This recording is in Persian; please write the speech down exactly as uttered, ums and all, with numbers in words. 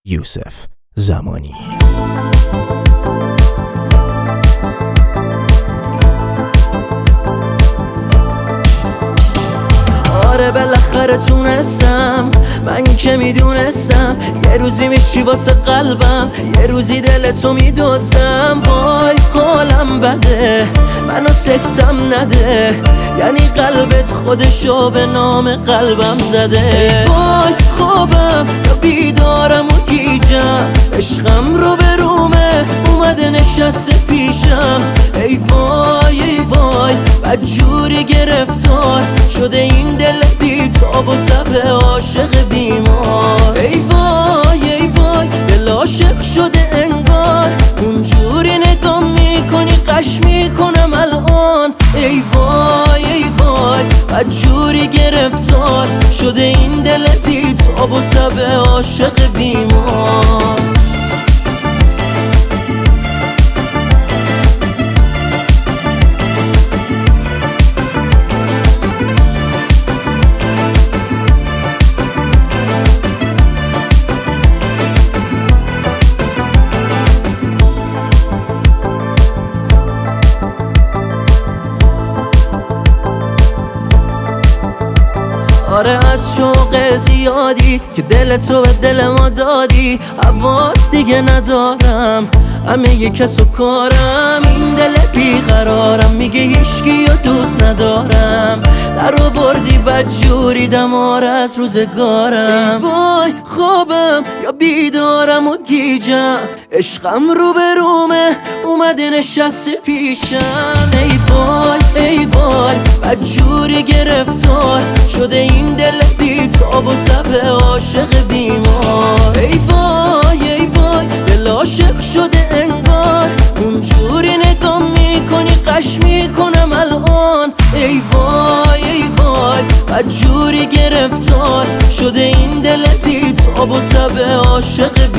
یوسف زمانی. آره بالاخره تونستم، من که میدونستم یه روزی میشی واسه قلبم، یه روزی دلتو میدوزم. وای حالم بده، منو سکتم نده، یعنی قلبت خودشو به نام قلبم زده. وای خوابم یا بیدارم و گیجم، عشقم رو به رومه اومده نشسته پیشم. ای وای ای وای بدجوری گرفتار شده این دل بی تاب و تب عاشق بیمار. ای وای ای وای دل عاشق شده انگار، اونجوری نگاه میکنی قش میکنم الان. ای وای ای وای بدجوری گرفتار شده این دل بی تاب و تب عاشق بیمار. آره از شوق زیادی که دل تو به دل ما دادی، حواس دیگه ندارم، همه یه کس و کارم. این دل بیقرارم میگه هیچکی و دوست ندارم، در آوردی بدجوری دمار از روزگارم. ای وای خوابم یا بیدارم و گیجم، عشقم رو به رومه اومده نشسته پیشم. ای وای ای وای بدجوری گرفتار شده این دل بی تاب و تب عاشق بیمار. ای وای ای وای دل عاشق شده انگار، اونجوری نگاه میکنی قش میکنم الان. ای وای ای وای بدجوری گرفتار شده این دل بی تاب و تب عاشق بیمار.